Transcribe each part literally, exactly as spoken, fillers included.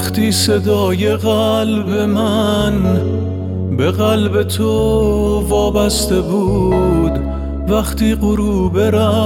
وقتی صدای قلب من به قلب تو وابسته بود، وقتی غروب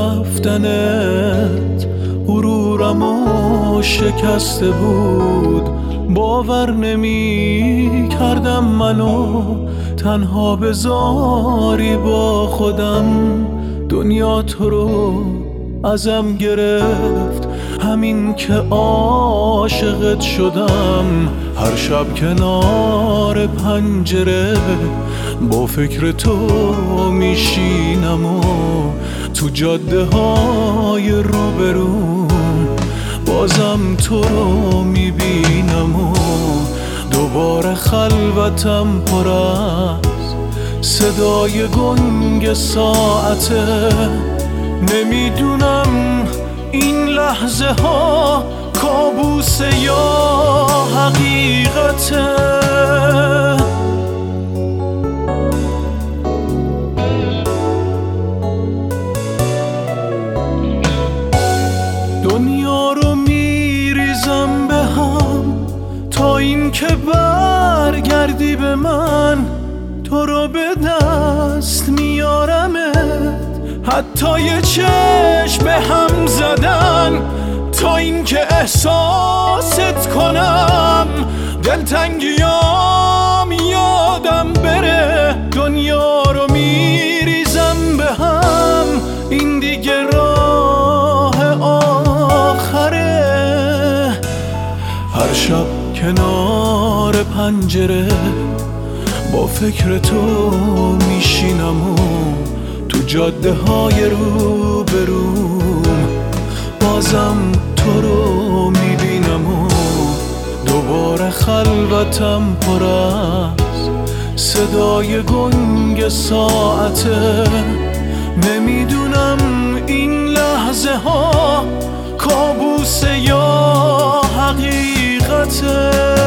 رفتنت غرورمو شکسته بود، باور نمی کردم منو تنها بذاری با خودم. دنیا تو رو ازم گرفت، همین که عاشقت شدم. هر شب کنار پنجره با فکر تو میشینم و تو جاده های روبروم بازم تو رو میبینم و دوباره خلوتم پر از صدای گنگ ساعته. نمیدونم این لحظه ها کابوسه یا حقیقته. دنیا رو میریزم به هم تا این که برگردی به من، تو رو به دست میارمت حتی یه چشم به هم زدن، تا این که احساست کنم دلتنگیام یادم بره. دنیا رو میریزم به هم، این دیگه راه آخره. هر شب کنار پنجره با فکر تو میشینم و تو جاده های رو بروم بازم تو رو میبینم و دوباره خلوتم پر از صدای گنگ ساعته. نمیدونم این لحظه ها کابوسه یا حقیقته.